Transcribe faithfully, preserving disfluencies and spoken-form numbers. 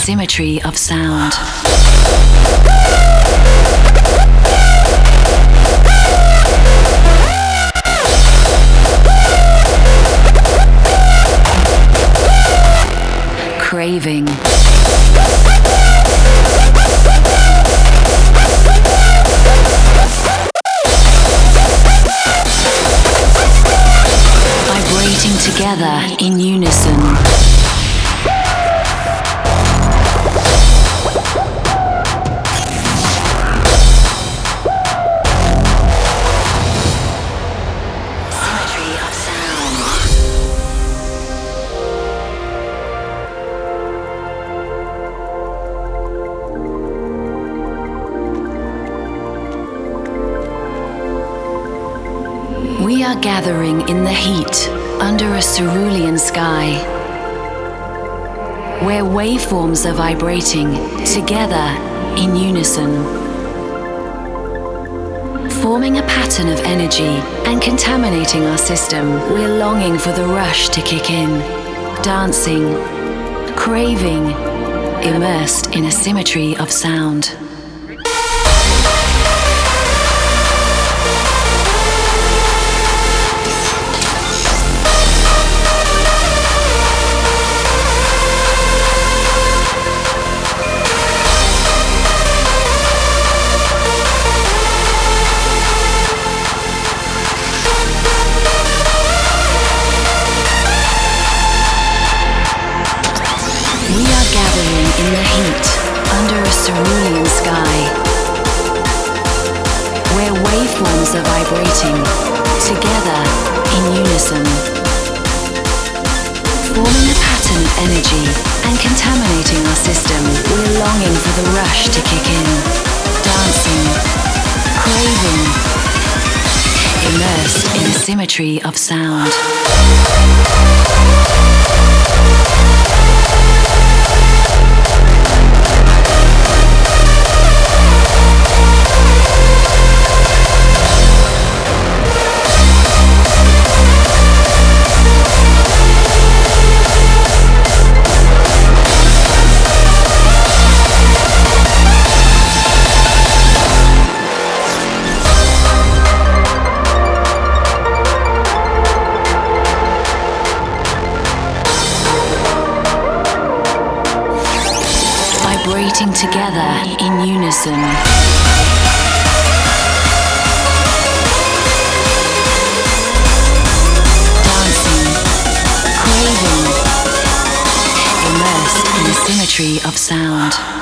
symmetry of sound. Craving. Vibrating together in unison. We are gathering in the heat under a cerulean sky, where waveforms are vibrating together in unison, forming a pattern of energy and contaminating our system. We're longing for the rush to kick in, dancing, craving, immersed in a symmetry of sound. In the heat, under a cerulean sky, where waveforms are vibrating together in unison, forming a pattern of energy and contaminating our system. We're longing for the rush to kick in, dancing, craving, immersed in a symmetry of sound. Vibrating together in unison. Dancing, craving, immersed in the symmetry of sound.